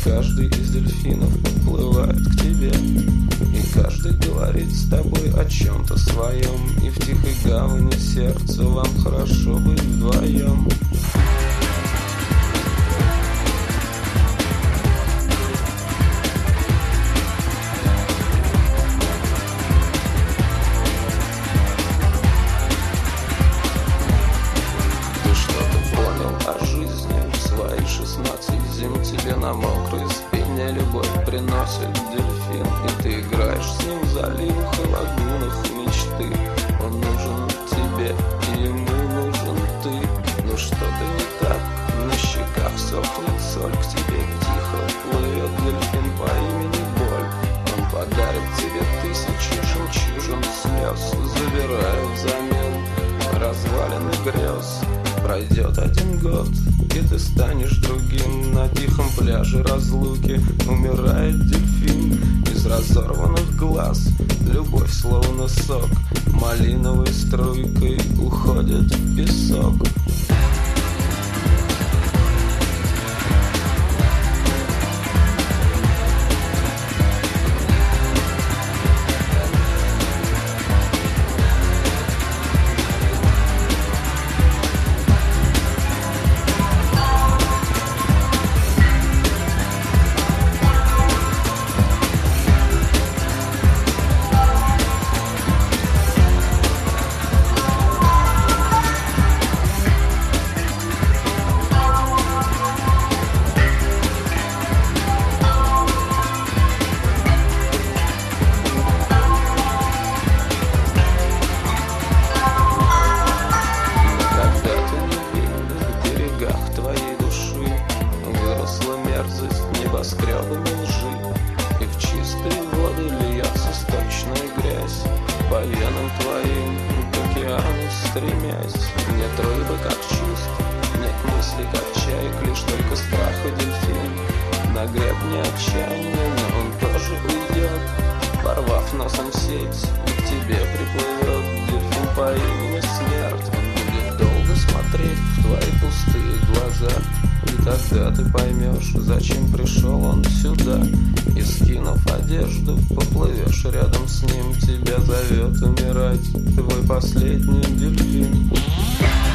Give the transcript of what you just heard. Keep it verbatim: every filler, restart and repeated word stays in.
каждый из дельфинов подплывает к тебе, и каждый говорит с тобой о чем-то своем, и в тихой гавани сердцу вам хорошо быть вдвоем. Тебе на мокрой спине любовь приносит дельфин, и ты играешь с ним в заливах и лагунах мечты. Он нужен тебе, и ему нужен ты. Ну что-то не так, на щеках сохнет соль, к тебе тихо плывет дельфин по имени Боль. Он подарит тебе тысячи жемчужин слез, забирая взамен развалины грез. Пройдет один год, и ты станешь другим. На тихом пляже разлуки умирает дельфин. Из разорванных глаз любовь словно сок малиновой струйкой уходит в песок. Небоскребами лжи, и в чистые воды льется сточная грязь. По венам твоим к океану стремясь, нет рыбы, как чувств, нет мысли, как чаек, лишь только страх и дельфин. На гребне отчаяния, но он тоже уйдет, порвав носом сеть, и к тебе приплывет дельфин по имени Смерть. Он будет долго смотреть в твои пустые глаза, и тогда ты поймешь, зачем пришел он сюда. И скинув одежду, поплывешь рядом с ним. Тебя зовет умирать твой последний дельфин.